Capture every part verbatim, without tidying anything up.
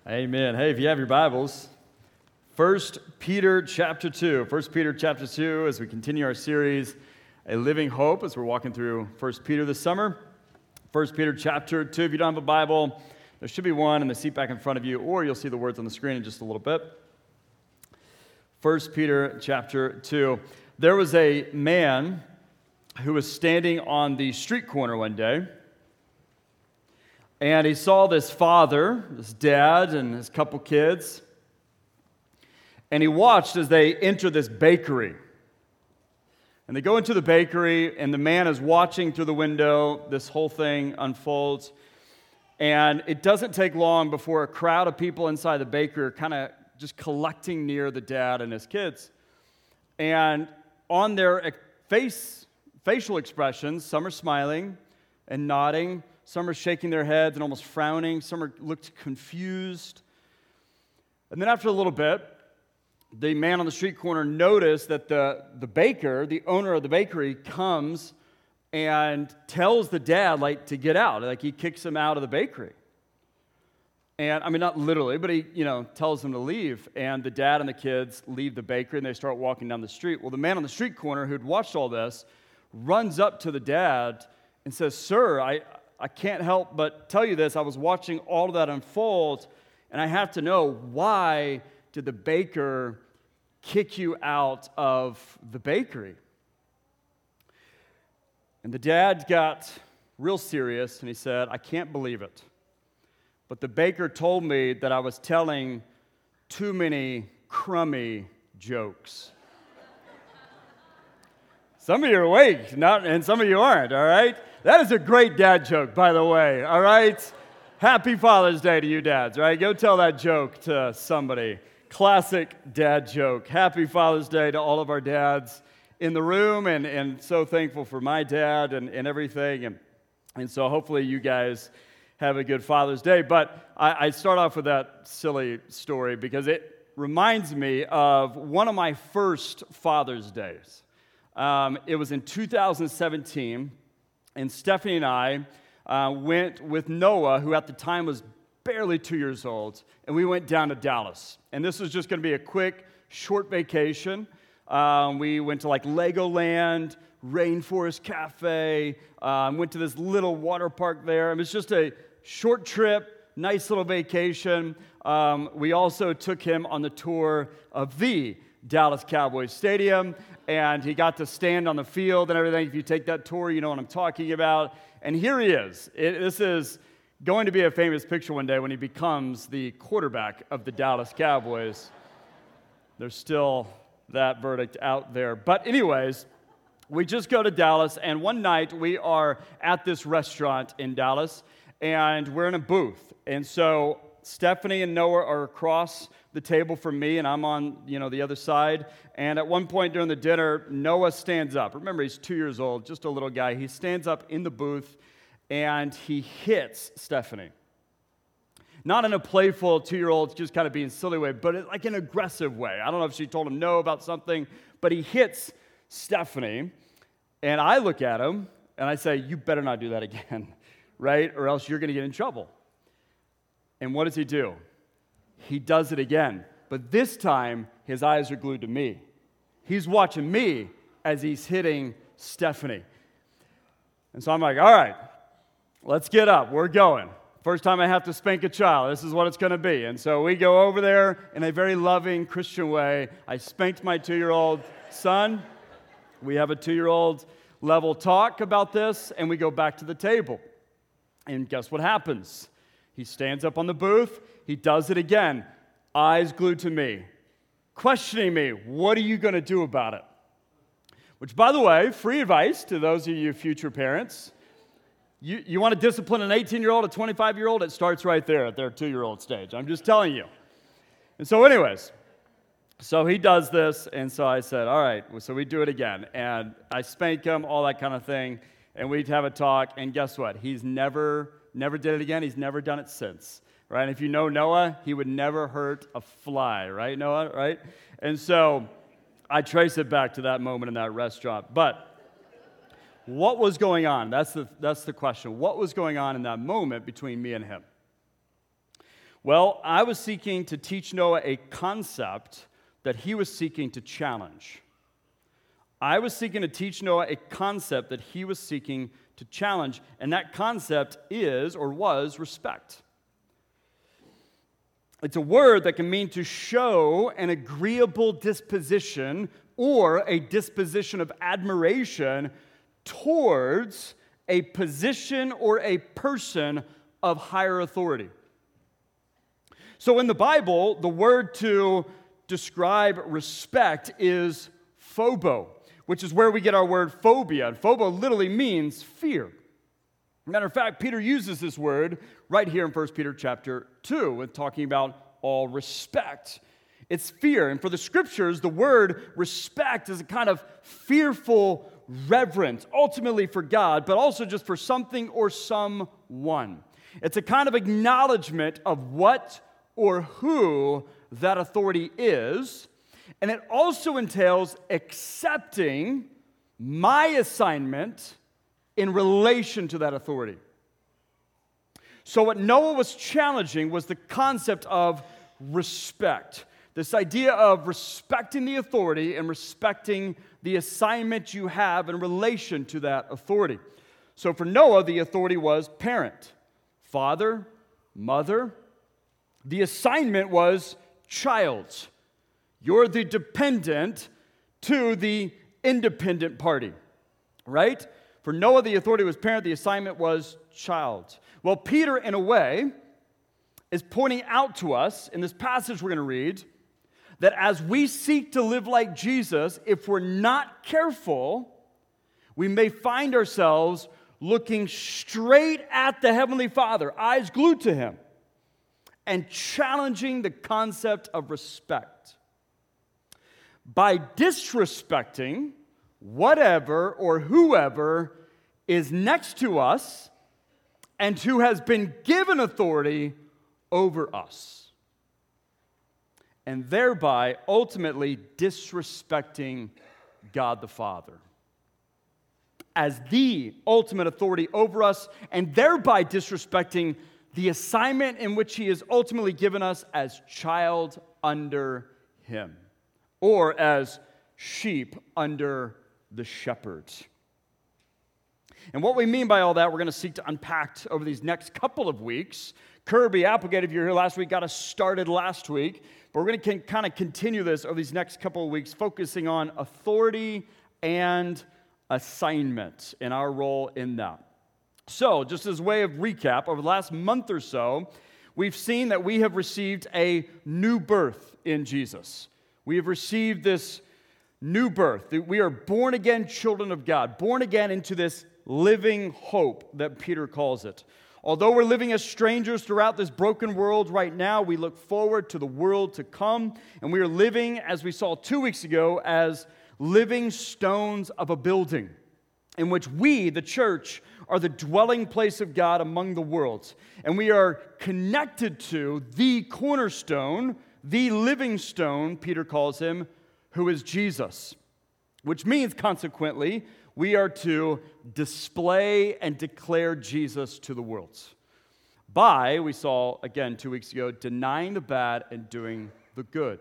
Amen. Hey, if you have your Bibles, First Peter chapter two. First Peter chapter two, as we continue our series, A Living Hope, as we're walking through First Peter this summer. First Peter chapter two. If you don't have a Bible, there should be one in the seat back in front of you, or you'll see the words on the screen in just a little bit. First Peter chapter two. There was a man who was standing on the street corner one day, and he saw this father, this dad, and his couple kids, and he watched as they enter this bakery. And they go into the bakery, and the man is watching through the window. This whole thing unfolds. And it doesn't take long before a crowd of people inside the bakery are kind of just collecting near the dad and his kids. And on their face, facial expressions, some are smiling and nodding, some are shaking their heads and almost frowning, some are looked confused. And then after a little bit, the man on the street corner noticed that the, the baker, the owner of the bakery, comes and tells the dad, like, to get out. Like, he kicks him out of the bakery. And, I mean, not literally, but he, you know, tells them to leave. And the dad and the kids leave the bakery, and they start walking down the street. Well, the man on the street corner who'd watched all this runs up to the dad and says, "Sir, I, I can't help but tell you this. I was watching all of that unfold, and I have to know, why did the baker kick you out of the bakery?" And the dad got real serious, and he said, "I can't believe it. But the baker told me that I was telling too many crummy jokes." Some of you are awake, not, and some of you aren't, all right? That is a great dad joke, by the way, all right? Happy Father's Day to you dads, right? Go tell that joke to somebody. Classic dad joke. Happy Father's Day to all of our dads in the room, and, and so thankful for my dad and, and everything. And, and so hopefully you guys have a good Father's Day. But I, I start off with that silly story because it reminds me of one of my first Father's Days. Um, it was in two thousand seventeen, and Stephanie and I uh, went with Noah, who at the time was barely two years old, and we went down to Dallas. And this was just going to be a quick, short vacation. Um, we went to like Legoland, Rainforest Cafe, um, went to this little water park there. It was just a short trip, nice little vacation. Um, we also took him on the tour of the Dallas Cowboys Stadium, and he got to stand on the field and everything. If you take that tour, you know what I'm talking about. And here he is. It, this is going to be a famous picture one day when he becomes the quarterback of the Dallas Cowboys. There's still that verdict out there. But anyways, we just go to Dallas, and one night we are at this restaurant in Dallas, and we're in a booth. And so Stephanie and Noah are across the table from me, and I'm on, you know, the other side. And at one point during the dinner, Noah stands up. Remember, he's two years old, just a little guy. He stands up in the booth, and he hits Stephanie. Not in a playful two-year-old, just kind of being silly way, but like an aggressive way. I don't know if she told him no about something, but he hits Stephanie, and I look at him, and I say, "You better not do that again, right? Or else you're going to get in trouble." And what does he do? He does it again, but this time, his eyes are glued to me. He's watching me as he's hitting Stephanie. And so I'm like, all right, let's get up. We're going. First time I have to spank a child. This is what it's going to be. And so we go over there in a very loving Christian way. I spanked my two-year-old son. We have a two-year-old level talk about this, and we go back to the table. And guess what happens? He stands up on the booth. He does it again. Eyes glued to me, questioning me. What are you going to do about it? Which, by the way, free advice to those of you future parents. You, you want to discipline an eighteen-year-old, a twenty-five-year-old? It starts right there at their two-year-old stage. I'm just telling you. And so anyways, so he does this, and so I said, all right, so we do it again. And I spank him, all that kind of thing, and we'd have a talk, and guess what? He's never, never did it again. He's never done it since, right? And if you know Noah, he would never hurt a fly, right, Noah, right? And so I trace it back to that moment in that restaurant. But what was going on? That's the, that's the question. What was going on in that moment between me and him? Well, I was seeking to teach Noah a concept that he was seeking to challenge. I was seeking to teach Noah a concept that he was seeking to challenge, and that concept is, or was, respect. It's a word that can mean to show an agreeable disposition or a disposition of admiration towards a position or a person of higher authority. So in the Bible, the word to describe respect is phobo, which is where we get our word phobia. And phobo literally means fear. Matter of fact, Peter uses this word right here in First Peter chapter two when talking about all respect. It's fear. And for the scriptures, the word respect is a kind of fearful reverence, ultimately for God, but also just for something or someone. It's a kind of acknowledgement of what or who that authority is. And it also entails accepting my assignment in relation to that authority. So what Noah was challenging was the concept of respect. This idea of respecting the authority and respecting the assignment you have in relation to that authority. So for Noah, the authority was parent, father, mother. The assignment was child. You're the dependent to the independent party, right? For Noah, the authority was parent, the assignment was child. Well, Peter, in a way, is pointing out to us in this passage we're going to read that as we seek to live like Jesus, if we're not careful, we may find ourselves looking straight at the Heavenly Father, eyes glued to Him, and challenging the concept of respect. By disrespecting whatever or whoever is next to us and who has been given authority over us, and thereby ultimately disrespecting God the Father as the ultimate authority over us, and thereby disrespecting the assignment in which He has ultimately given us as child under Him, or as sheep under the shepherd. And what we mean by all that, we're going to seek to unpack over these next couple of weeks. Kirby Applegate, if you're here last week, got us started last week. But we're going to kind of continue this over these next couple of weeks, focusing on authority and assignment and our role in that. So, just as a way of recap, over the last month or so, we've seen that we have received a new birth in Jesus. We have received this new birth. We are born again children of God, born again into this living hope that Peter calls it. Although we're living as strangers throughout this broken world right now, we look forward to the world to come, and we are living, as we saw two weeks ago, as living stones of a building in which we, the church, are the dwelling place of God among the worlds. And we are connected to the cornerstone, the living stone, Peter calls Him, who is Jesus. Which means, consequently, we are to display and declare Jesus to the world by, we saw again two weeks ago, denying the bad and doing the good.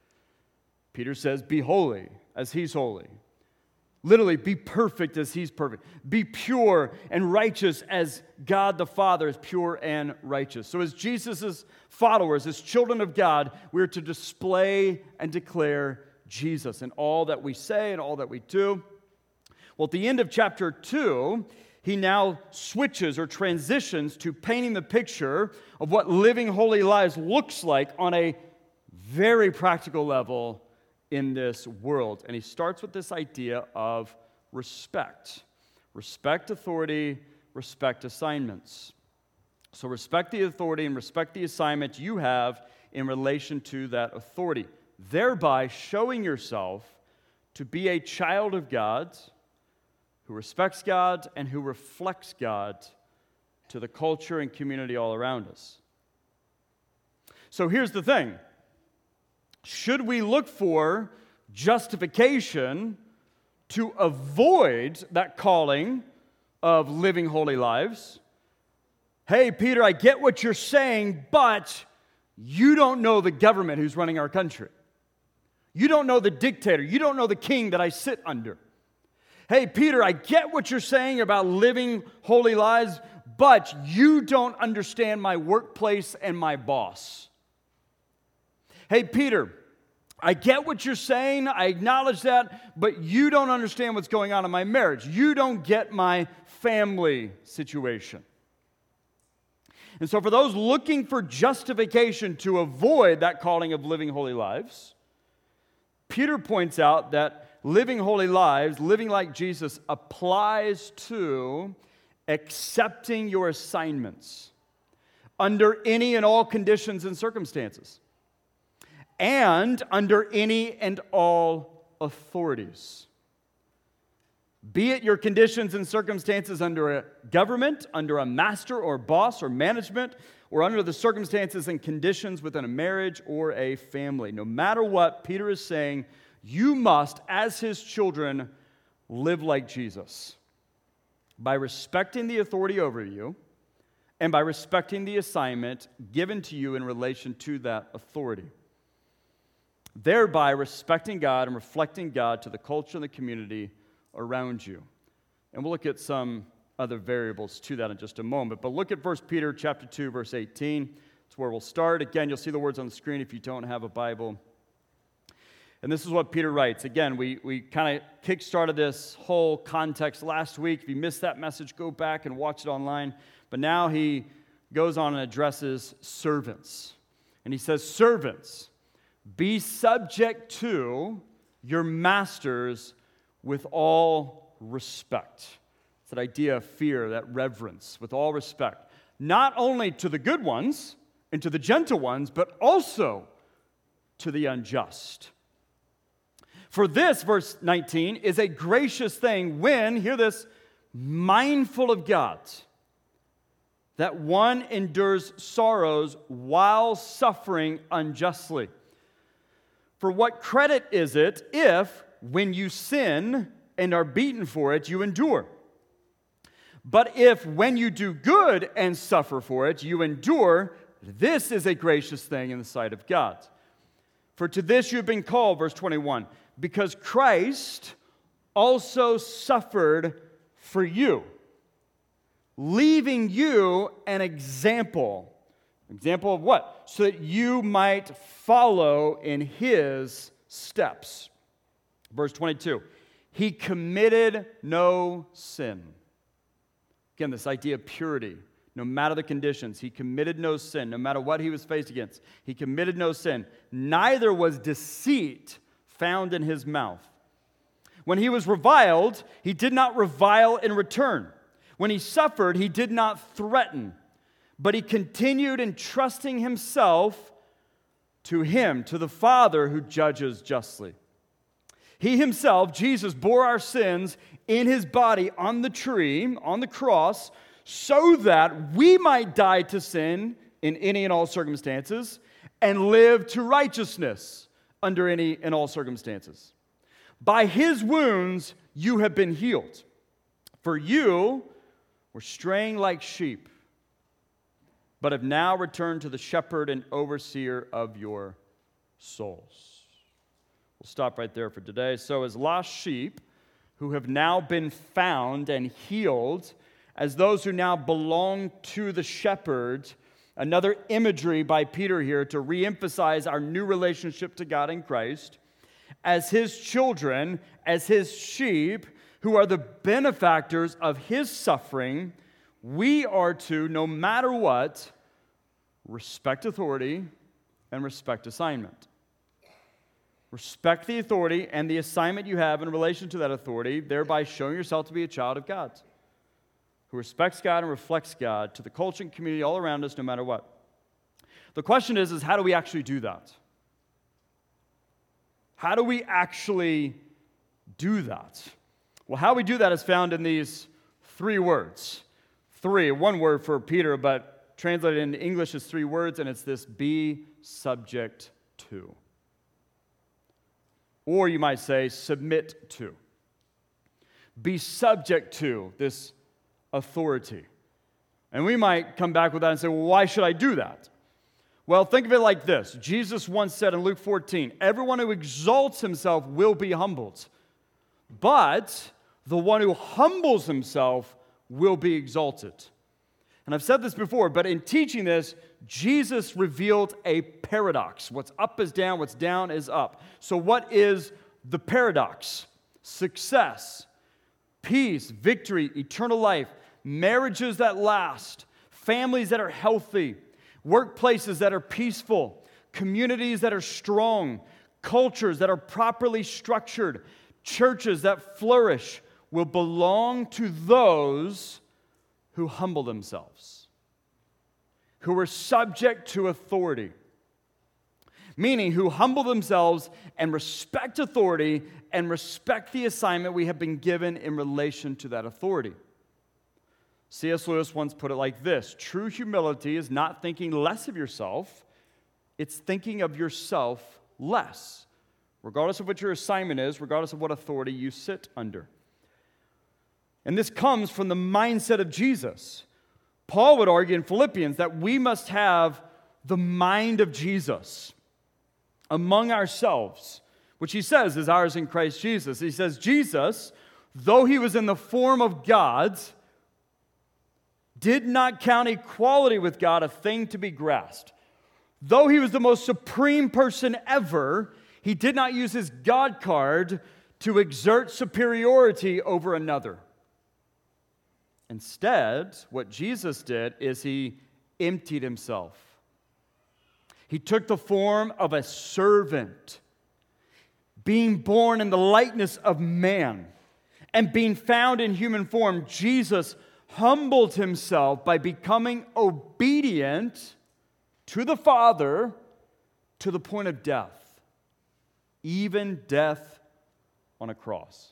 Peter says, be holy as He's holy. Literally, be perfect as He's perfect. Be pure and righteous as God the Father is pure and righteous. So as Jesus' followers, as children of God, we're to display and declare Jesus in all that we say and all that we do. Well, at the end of chapter two, he now switches or transitions to painting the picture of what living holy lives looks like on a very practical level in this world. And he starts with this idea of respect. Respect authority, respect assignments. So respect the authority and respect the assignment you have in relation to that authority, thereby showing yourself to be a child of God who respects God and who reflects God to the culture and community all around us. So here's the thing. Should we look for justification to avoid that calling of living holy lives? Hey, Peter, I get what you're saying, but You don't know the government who's running our country. You don't know the dictator. You don't know the king that I sit under. Hey, Peter, I get what you're saying about living holy lives, but you don't understand my workplace and my boss. Hey, Peter, I get what you're saying. I acknowledge that, but you don't understand what's going on in my marriage. You don't get my family situation. And so for those looking for justification to avoid that calling of living holy lives, Peter points out that living holy lives, living like Jesus, applies to accepting your assignments under any and all conditions and circumstances, and under any and all authorities. Be it your conditions and circumstances under a government, under a master or boss or management, or under the circumstances and conditions within a marriage or a family. No matter what, Peter is saying, you must, as his children, live like Jesus by respecting the authority over you and by respecting the assignment given to you in relation to that authority, thereby respecting God and reflecting God to the culture and the community around you. And we'll look at some other variables to that in just a moment. But look at First Peter chapter two, verse eighteen. It's where we'll start. Again, you'll see the words on the screen if you don't have a Bible. And this is what Peter writes. Again, we, we kind of kick-started this whole context last week. If you missed that message, go back and watch it online. But now he goes on and addresses servants. And he says, servants, be subject to your masters with all respect. It's that idea of fear, that reverence, with all respect. Not only to the good ones and to the gentle ones, but also to the unjust. For this, verse nineteen, is a gracious thing when, hear this, mindful of God, that one endures sorrows while suffering unjustly. For what credit is it if, when you sin and are beaten for it, you endure? But if when you do good and suffer for it, you endure, this is a gracious thing in the sight of God. For to this you have been called, verse twenty-one, because Christ also suffered for you, leaving you an example. Example of what? So that you might follow in his steps. Verse twenty-two, he committed no sin. Again, this idea of purity. No matter the conditions, he committed no sin. No matter what he was faced against, he committed no sin. Neither was deceit found in his mouth. When he was reviled, he did not revile in return. When he suffered, he did not threaten, but he continued entrusting himself to him, to the Father who judges justly. He himself, Jesus, bore our sins in his body on the tree, on the cross, so that we might die to sin in any and all circumstances and live to righteousness under any and all circumstances. By his wounds you have been healed. For you were straying like sheep, but have now returned to the shepherd and overseer of your souls. We'll stop right there for today. So as lost sheep who have now been found and healed, as those who now belong to the shepherd, another imagery by Peter here to reemphasize our new relationship to God in Christ, as his children, as his sheep, who are the benefactors of his suffering, we are to, no matter what, respect authority and respect assignment. Respect the authority and the assignment you have in relation to that authority, thereby showing yourself to be a child of God, who respects God and reflects God to the culture and community all around us, no matter what. The question is, is how do we actually do that? How do we actually do that? Well, how we do that is found in these three words. Three, one word for Peter, but translated into English is three words, and it's this: be subject to. Or you might say, submit to. Be subject to this authority. And we might come back with that and say, well, why should I do that? Well, think of it like this. Jesus once said in Luke fourteen, everyone who exalts himself will be humbled, but the one who humbles himself will be exalted. And I've said this before, but in teaching this, Jesus revealed a paradox. What's up is down, what's down is up. So what is the paradox? Success, peace, victory, eternal life, marriages that last, families that are healthy, workplaces that are peaceful, communities that are strong, cultures that are properly structured, churches that flourish will belong to those who humble themselves, who are subject to authority, meaning who humble themselves and respect authority and respect the assignment we have been given in relation to that authority. C S Lewis once put it like this: true humility is not thinking less of yourself, it's thinking of yourself less, regardless of what your assignment is, regardless of what authority you sit under. And this comes from the mindset of Jesus. Paul would argue in Philippians that we must have the mind of Jesus among ourselves, which he says is ours in Christ Jesus. He says, Jesus, though he was in the form of God, did not count equality with God a thing to be grasped. Though he was the most supreme person ever, he did not use his God card to exert superiority over another. Instead, what Jesus did is he emptied himself. He took the form of a servant, being born in the likeness of man, and being found in human form, Jesus humbled himself by becoming obedient to the Father to the point of death, even death on a cross.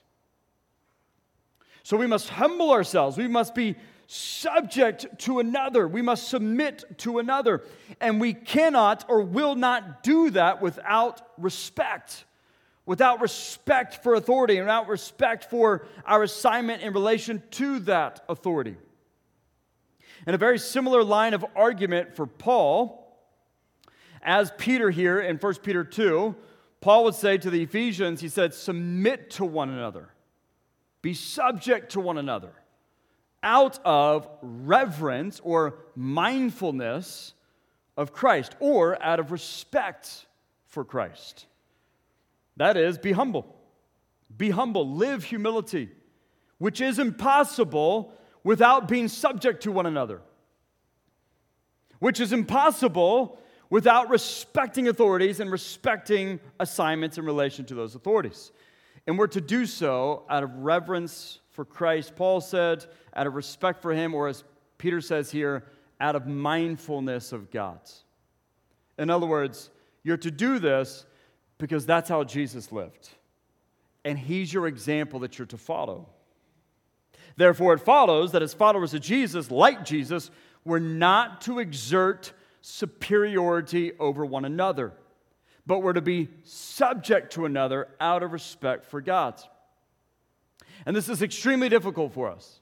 So we must humble ourselves. We must be subject to another. We must submit to another. And we cannot or will not do that without respect. Without respect for authority and without respect for our assignment in relation to that authority. And a very similar line of argument for Paul, as Peter here in First Peter two, Paul would say to the Ephesians, he said, submit to one another. Be subject to one another out of reverence or mindfulness of Christ, or out of respect for Christ. That is, be humble. Be humble. Live humility, which is impossible without being subject to one another, which is impossible without respecting authorities and respecting assignments in relation to those authorities. And we're to do so out of reverence for Christ, Paul said, out of respect for him, or as Peter says here, out of mindfulness of God. In other words, you're to do this because that's how Jesus lived. And he's your example that you're to follow. Therefore, it follows that as followers of Jesus, like Jesus, we're not to exert superiority over one another, but we're to be subject to another out of respect for God. And this is extremely difficult for us,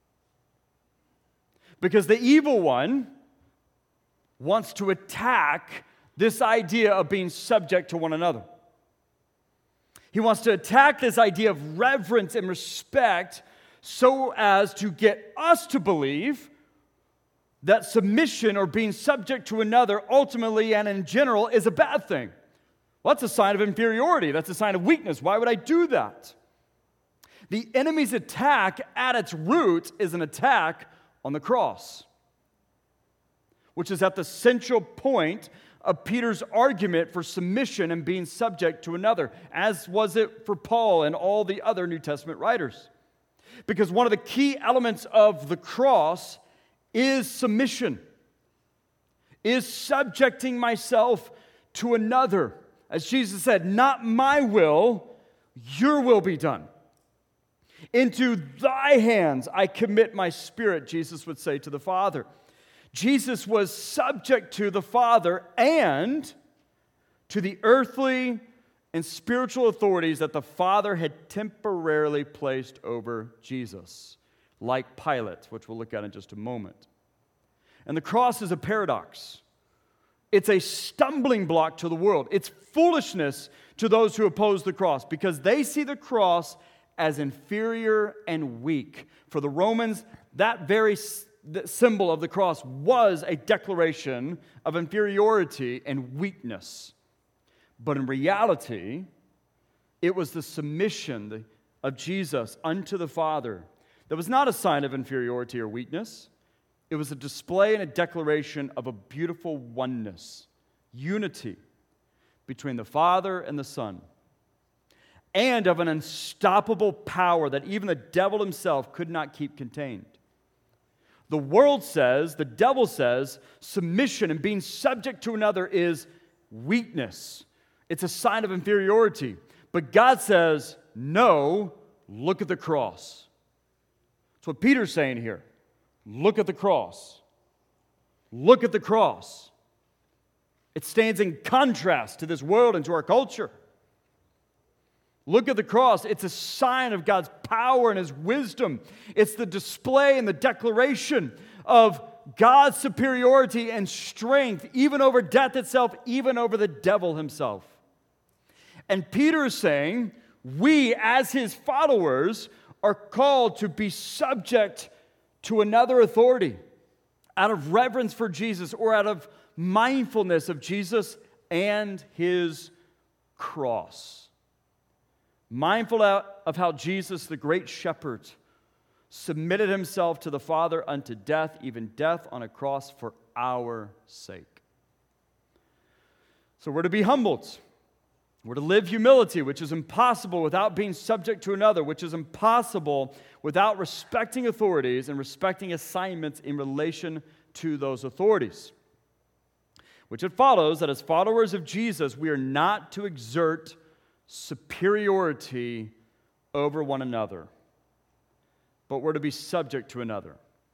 because the evil one wants to attack this idea of being subject to one another. He wants to attack this idea of reverence and respect so as to get us to believe that submission or being subject to another ultimately and in general is a bad thing. Well, that's a sign of inferiority. That's a sign of weakness. Why would I do that? The enemy's attack at its root is an attack on the cross, which is at the central point of Peter's argument for submission and being subject to another, as was it for Paul and all the other New Testament writers. Because one of the key elements of the cross is submission, is subjecting myself to another. As Jesus said, not my will, your will be done. Into thy hands I commit my spirit, Jesus would say to the Father. Jesus was subject to the Father and to the earthly and spiritual authorities that the Father had temporarily placed over Jesus, like Pilate, which we'll look at in just a moment. And the cross is a paradox. It's a stumbling block to the world. It's foolishness to those who oppose the cross because they see the cross as inferior and weak. For the Romans, that very symbol of the cross was a declaration of inferiority and weakness. But in reality, it was the submission of Jesus unto the Father that was not a sign of inferiority or weakness. It was a display and a declaration of a beautiful oneness, unity between the Father and the Son, and of an unstoppable power that even the devil himself could not keep contained. The world says, the devil says, submission and being subject to another is weakness. It's a sign of inferiority. But God says, no, look at the cross. That's what Peter's saying here. Look at the cross. Look at the cross. It stands in contrast to this world and to our culture. Look at the cross. It's a sign of God's power and His wisdom. It's the display and the declaration of God's superiority and strength, even over death itself, even over the devil himself. And Peter is saying, we as His followers are called to be subject to another authority out of reverence for Jesus or out of mindfulness of Jesus and His cross. Mindful of how Jesus, the great shepherd, submitted Himself to the Father unto death, even death on a cross for our sake. So we're to be humbled. We're to live humility, which is impossible without being subject to another, which is impossible without respecting authorities and respecting assignments in relation to those authorities. Which it follows that as followers of Jesus, we are not to exert superiority over one another, but we're to be subject to another.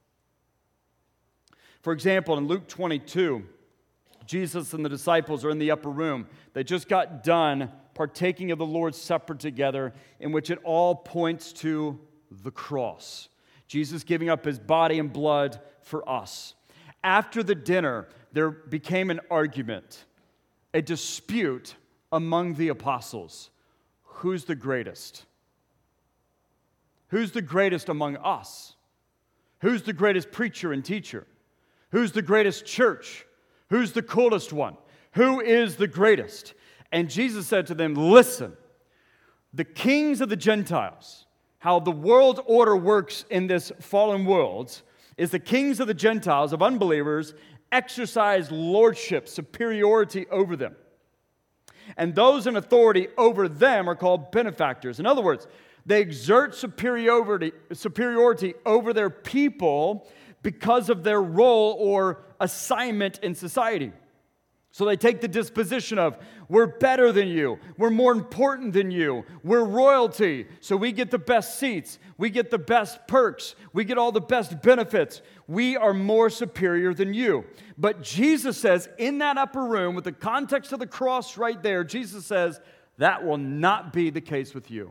For example, in Luke twenty-two, Jesus and the disciples are in the upper room. They just got done partaking of the Lord's Supper together, in which it all points to the cross. Jesus giving up His body and blood for us. After the dinner, there became an argument, a dispute among the apostles. Who's the greatest? Who's the greatest among us? Who's the greatest preacher and teacher? Who's the greatest church? Who's the coolest one? Who is the greatest? And Jesus said to them, listen, the kings of the Gentiles, how the world order works in this fallen world, is the kings of the Gentiles, of unbelievers, exercise lordship, superiority over them. And those in authority over them are called benefactors. In other words, they exert superiority, superiority over their people because of their role or assignment in society. So they take the disposition of, we're better than you, we're more important than you, we're royalty, so we get the best seats, we get the best perks, we get all the best benefits, we are more superior than you. But Jesus says, in that upper room, with the context of the cross right there, Jesus says, that will not be the case with you.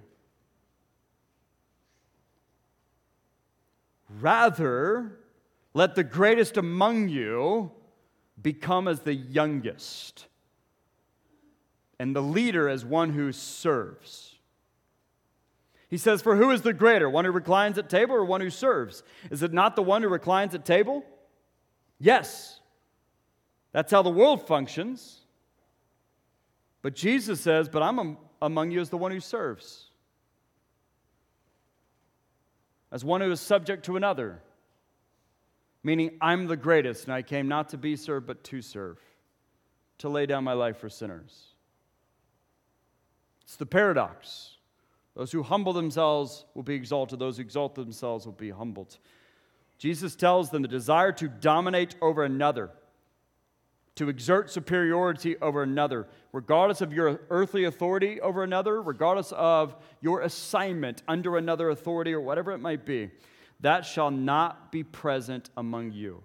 Rather, let the greatest among you become as the youngest, and the leader as one who serves. He says, for who is the greater, one who reclines at table or one who serves? Is it not the one who reclines at table? Yes. That's how the world functions. But Jesus says, but I'm among you as the one who serves, as one who is subject to another. Meaning, I'm the greatest, and I came not to be served, but to serve, to lay down my life for sinners. It's the paradox. Those who humble themselves will be exalted. Those who exalt themselves will be humbled. Jesus tells them the desire to dominate over another, to exert superiority over another, regardless of your earthly authority over another, regardless of your assignment under another authority or whatever it might be, that shall not be present among you.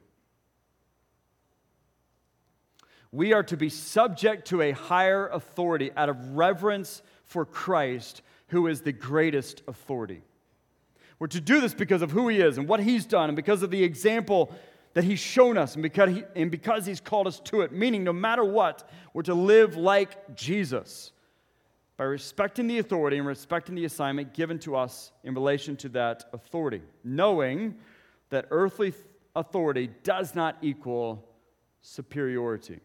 We are to be subject to a higher authority out of reverence for Christ, who is the greatest authority. We're to do this because of who He is and what He's done, and because of the example that he's shown us and because, he, and because he's called us to it, meaning no matter what, we're to live like Jesus by respecting the authority and respecting the assignment given to us in relation to that authority, knowing that earthly authority does not equal superiority.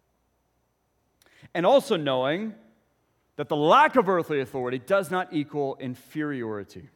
And also knowing that the lack of earthly authority does not equal inferiority.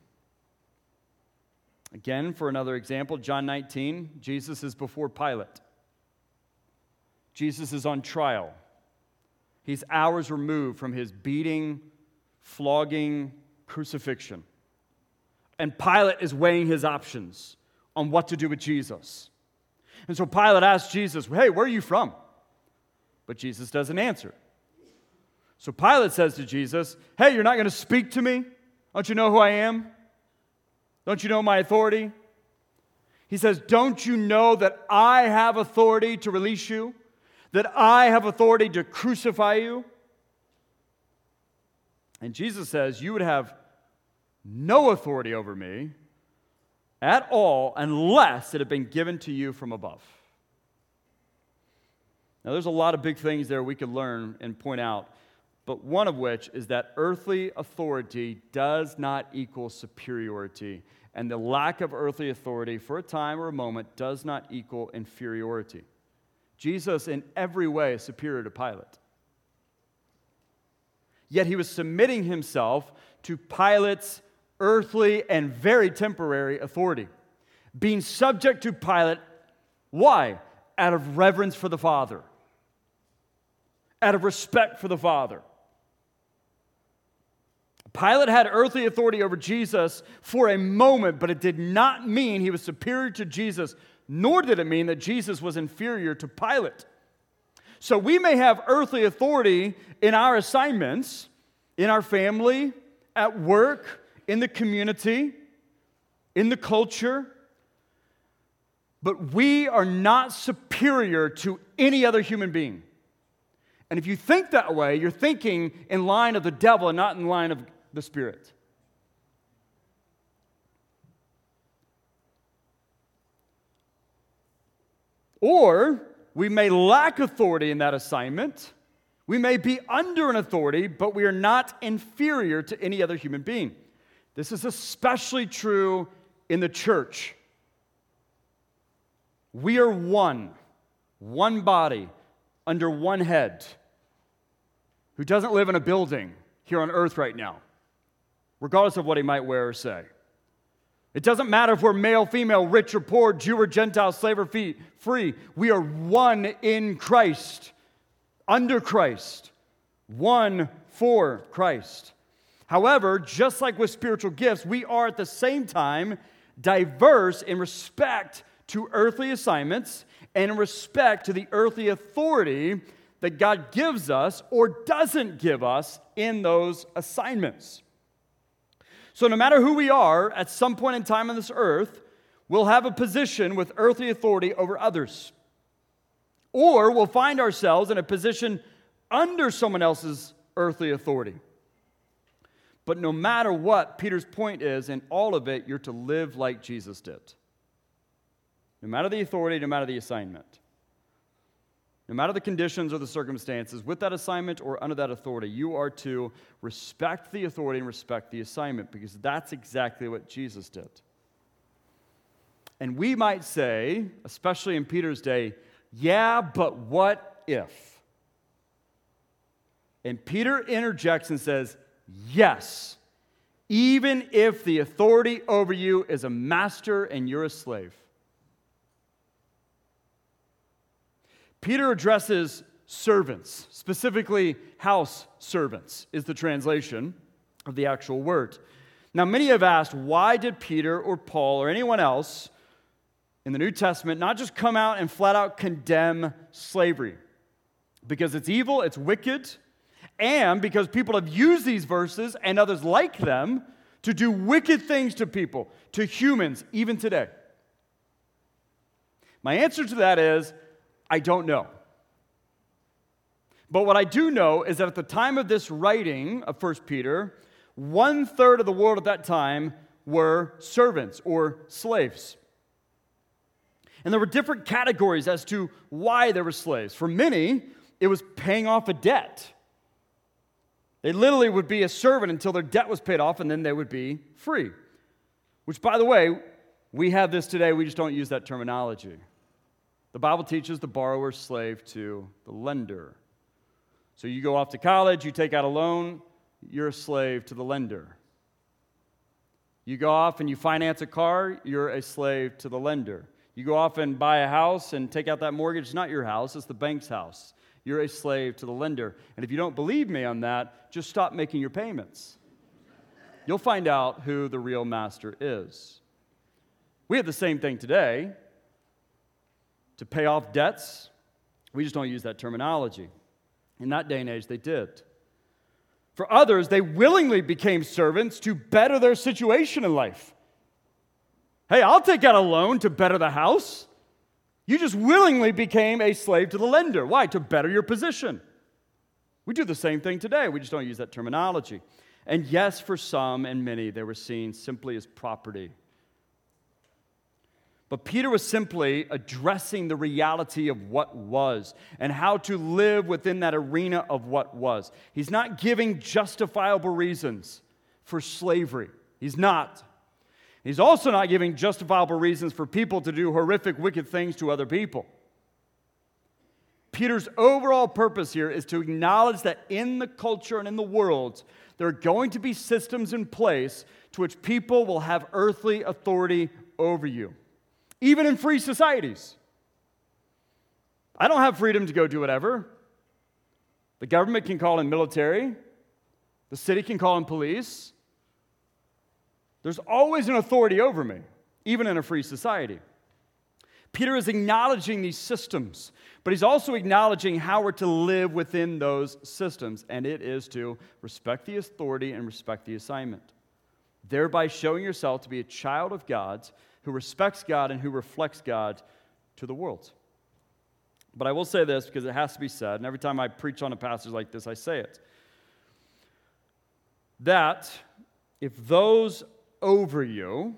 Again, for another example, John nineteen, Jesus is before Pilate. Jesus is on trial. He's hours removed from his beating, flogging, crucifixion. And Pilate is weighing his options on what to do with Jesus. And so Pilate asks Jesus, hey, where are you from? But Jesus doesn't answer. So Pilate says to Jesus, hey, you're not going to speak to me? Don't you know who I am? Don't you know my authority? He says, don't you know that I have authority to release you? That I have authority to crucify you? And Jesus says, you would have no authority over me at all unless it had been given to you from above. Now, there's a lot of big things there we could learn and point out, but one of which is that earthly authority does not equal superiority, and the lack of earthly authority for a time or a moment does not equal inferiority. Jesus, in every way, is superior to Pilate. Yet he was submitting himself to Pilate's earthly and very temporary authority, being subject to Pilate. Why? Out of reverence for the Father, out of respect for the Father. Pilate had earthly authority over Jesus for a moment, but it did not mean he was superior to Jesus, nor did it mean that Jesus was inferior to Pilate. So we may have earthly authority in our assignments, in our family, at work, in the community, in the culture, but we are not superior to any other human being. And if you think that way, you're thinking in line of the devil and not in line of the Spirit. Or we may lack authority in that assignment. We may be under an authority, but we are not inferior to any other human being. This is especially true in the church. We are one, one body, under one head, who doesn't live in a building here on earth right now, regardless of what he might wear or say. It doesn't matter if we're male, female, rich or poor, Jew or Gentile, slave or free. We are one in Christ, under Christ, one for Christ. However, just like with spiritual gifts, we are at the same time diverse in respect to earthly assignments and in respect to the earthly authority that God gives us or doesn't give us in those assignments. So no matter who we are, at some point in time on this earth, we'll have a position with earthly authority over others. Or we'll find ourselves in a position under someone else's earthly authority. But no matter what, Peter's point is, in all of it, you're to live like Jesus did. No matter the authority, no matter the assignment. No matter the conditions or the circumstances, with that assignment or under that authority, you are to respect the authority and respect the assignment, because that's exactly what Jesus did. And we might say, especially in Peter's day, yeah, but what if? And Peter interjects and says, yes, even if the authority over you is a master and you're a slave. Peter addresses servants, specifically house servants is the translation of the actual word. Now, many have asked, why did Peter or Paul or anyone else in the New Testament not just come out and flat out condemn slavery? Because it's evil, it's wicked, and because people have used these verses and others like them to do wicked things to people, to humans, even today. My answer to that is, I don't know. But what I do know is that at the time of this writing of First Peter, one-third of the world at that time were servants or slaves. And there were different categories as to why they were slaves. For many, it was paying off a debt. They literally would be a servant until their debt was paid off, and then they would be free. Which, by the way, we have this today, we just don't use that terminology. The Bible teaches the borrower is slave to the lender. So you go off to college, you take out a loan, you're a slave to the lender. You go off and you finance a car, you're a slave to the lender. You go off and buy a house and take out that mortgage, it's not your house, it's the bank's house. You're a slave to the lender. And if you don't believe me on that, just stop making your payments. You'll find out who the real master is. We have the same thing today. To pay off debts, we just don't use that terminology. In that day and age, they did. For others, they willingly became servants to better their situation in life. Hey, I'll take out a loan to better the house. You just willingly became a slave to the lender. Why? To better your position. We do the same thing today. We just don't use that terminology. And yes, for some and many, they were seen simply as property. But Peter was simply addressing the reality of what was and how to live within that arena of what was. He's not giving justifiable reasons for slavery. He's not. He's also not giving justifiable reasons for people to do horrific, wicked things to other people. Peter's overall purpose here is to acknowledge that in the culture and in the world, there are going to be systems in place to which people will have earthly authority over you. Even in free societies. I don't have freedom to go do whatever. The government can call in military. The city can call in police. There's always an authority over me, even in a free society. Peter is acknowledging these systems, but he's also acknowledging how we're to live within those systems, and it is to respect the authority and respect the assignment, thereby showing yourself to be a child of God who respects God and who reflects God to the world. But I will say this because it has to be said, and every time I preach on a passage like this, I say it, that if those over you,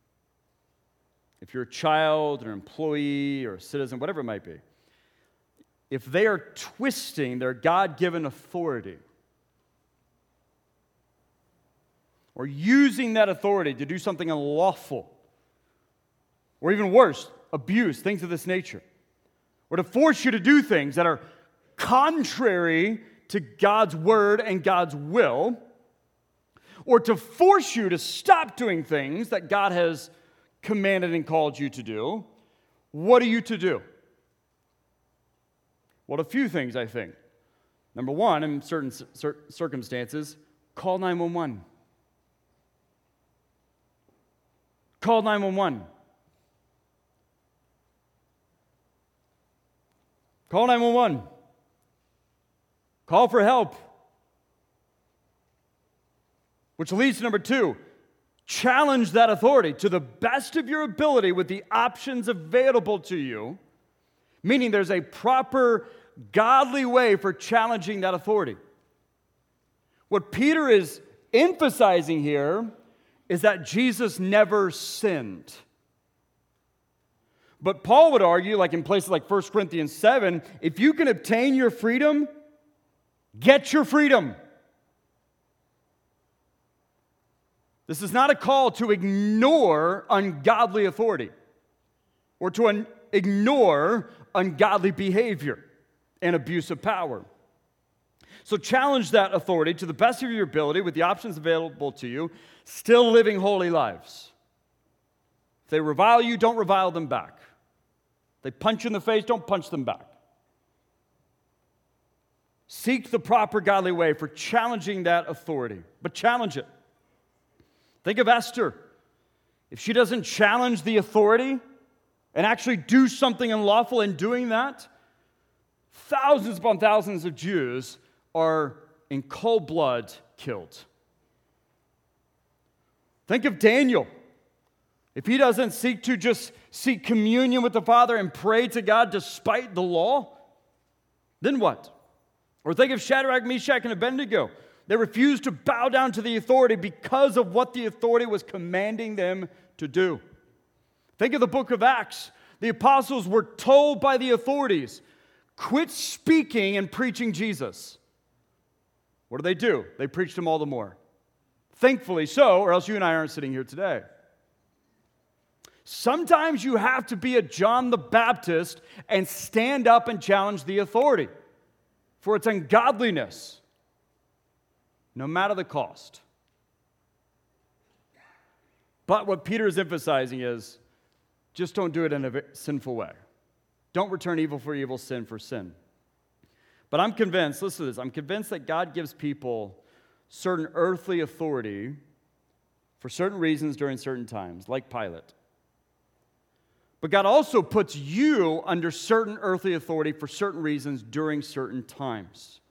if you're a child or an employee or a citizen, whatever it might be, if they are twisting their God-given authority or using that authority to do something unlawful, or even worse, abuse, things of this nature, or to force you to do things that are contrary to God's word and God's will, or to force you to stop doing things that God has commanded and called you to do, what are you to do? Well, a few things, I think. Number one, in certain circumstances, call nine one one. Call nine one one. Call nine one one. Call for help. Which leads to number two, challenge that authority to the best of your ability with the options available to you, meaning there's a proper godly way for challenging that authority. What Peter is emphasizing here is that Jesus never sinned. But Paul would argue, like in places like First Corinthians seven, if you can obtain your freedom, get your freedom. This is not a call to ignore ungodly authority or to un- ignore ungodly behavior and abuse of power. So challenge that authority to the best of your ability with the options available to you, still living holy lives. If they revile you, don't revile them back. If they punch you in the face, don't punch them back. Seek the proper godly way for challenging that authority, but challenge it. Think of Esther. If she doesn't challenge the authority and actually do something unlawful in doing that, thousands upon thousands of Jews are in cold blood killed. Think of Daniel. If he doesn't seek to just seek communion with the Father and pray to God despite the law, then what? Or think of Shadrach, Meshach, and Abednego. They refused to bow down to the authority because of what the authority was commanding them to do. Think of the book of Acts. The apostles were told by the authorities, quit speaking and preaching Jesus. What do they do? They preached him all the more. Thankfully so, or else you and I aren't sitting here today. Sometimes you have to be a John the Baptist and stand up and challenge the authority for its ungodliness, no matter the cost. But what Peter is emphasizing is, just don't do it in a sinful way. Don't return evil for evil, sin for sin. But I'm convinced, listen to this, I'm convinced that God gives people certain earthly authority for certain reasons during certain times, like Pilate. But God also puts you under certain earthly authority for certain reasons during certain times.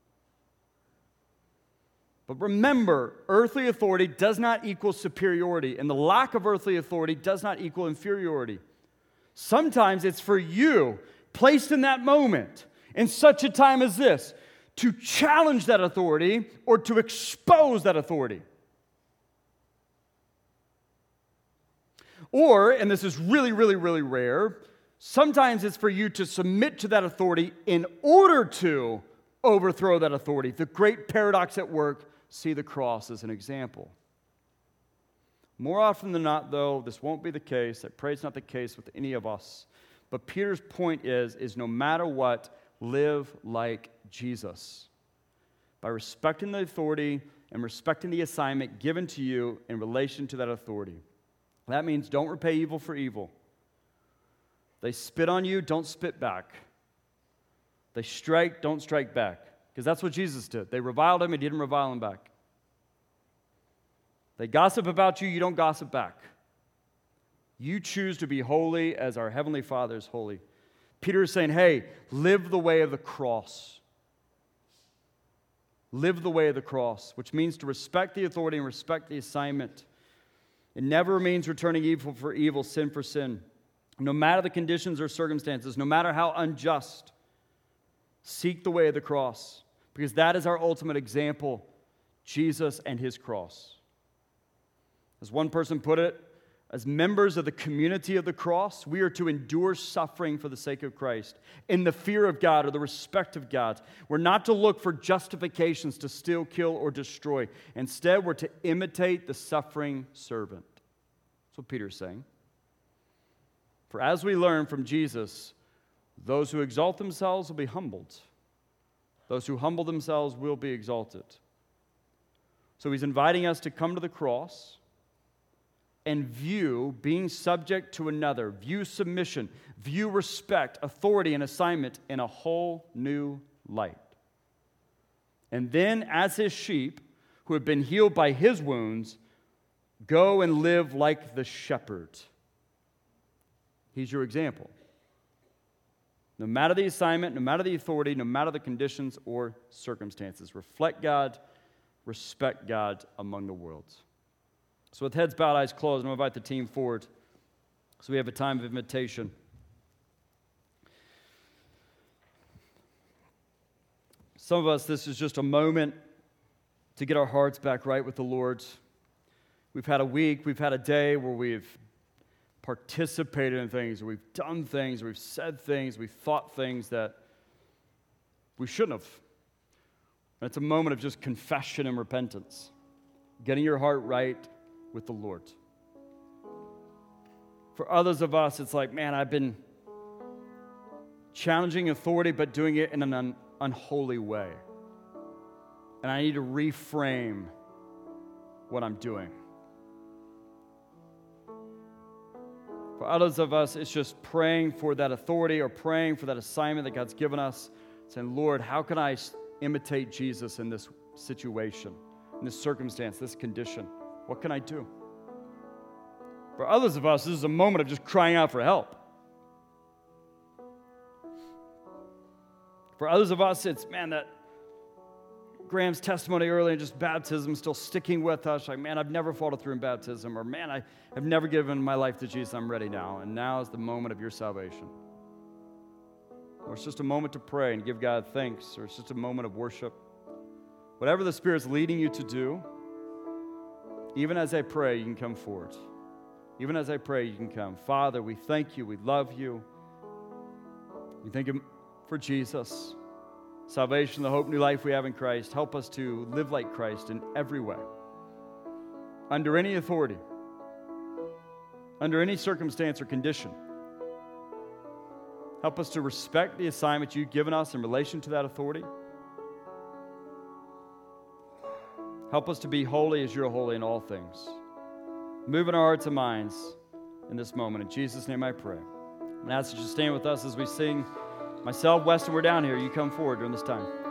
But remember, earthly authority does not equal superiority, and the lack of earthly authority does not equal inferiority. Sometimes it's for you, placed in that moment, in such a time as this, to challenge that authority or to expose that authority. Or, and this is really, really, really rare, sometimes it's for you to submit to that authority in order to overthrow that authority. The great paradox at work, see the cross as an example. More often than not, though, this won't be the case. I pray it's not the case with any of us. But Peter's point is, is no matter what, live like Jesus. By respecting the authority and respecting the assignment given to you in relation to that authority. That means don't repay evil for evil. They spit on you, don't spit back. They strike, don't strike back. Because that's what Jesus did. They reviled him, he didn't revile him back. They gossip about you, you don't gossip back. You choose to be holy as our Heavenly Father is holy. Peter is saying, hey, live the way of the cross. Live the way of the cross, which means to respect the authority and respect the assignment. It never means returning evil for evil, sin for sin. No matter the conditions or circumstances, no matter how unjust, seek the way of the cross, because that is our ultimate example, Jesus and his cross. As one person put it, as members of the community of the cross, we are to endure suffering for the sake of Christ in the fear of God or the respect of God. We're not to look for justifications to steal, kill, or destroy. Instead, we're to imitate the suffering servant. That's what Peter's saying. For as we learn from Jesus, those who exalt themselves will be humbled. Those who humble themselves will be exalted. So he's inviting us to come to the cross and view being subject to another, view submission, view respect, authority, and assignment in a whole new light. And then, as his sheep, who have been healed by his wounds, go and live like the shepherd. He's your example. No matter the assignment, no matter the authority, no matter the conditions or circumstances, reflect God, respect God among the worlds. So with heads bowed, eyes closed, I'm going to invite the team forward so we have a time of invitation. Some of us, this is just a moment to get our hearts back right with the Lord. We've had a week, we've had a day where we've participated in things, or we've done things, or we've said things, we've thought things that we shouldn't have. And it's a moment of just confession and repentance, getting your heart right with the Lord. For others of us, it's like, man, I've been challenging authority, but doing it in an un- unholy way. And I need to reframe what I'm doing. For others of us, it's just praying for that authority or praying for that assignment that God's given us, saying, Lord, how can I imitate Jesus in this situation, in this circumstance, this condition? What can I do? For others of us, this is a moment of just crying out for help. For others of us, it's, man, that Graham's testimony earlier, just baptism still sticking with us. Like, man, I've never followed through in baptism. Or, man, I have never given my life to Jesus. I'm ready now. And now is the moment of your salvation. Or it's just a moment to pray and give God thanks. Or it's just a moment of worship. Whatever the Spirit's leading you to do, even as I pray, you can come forward. Even as I pray, you can come. Father, we thank you. We love you. We thank you for Jesus, salvation, the hope, new life we have in Christ. Help us to live like Christ in every way, under any authority, under any circumstance or condition. Help us to respect the assignment you've given us in relation to that authority. Help us to be holy as you're holy in all things. Move in our hearts and minds in this moment. In Jesus' name I pray. I'm going to ask you to stand with us as we sing. Myself, Weston, we're down here. You come forward during this time.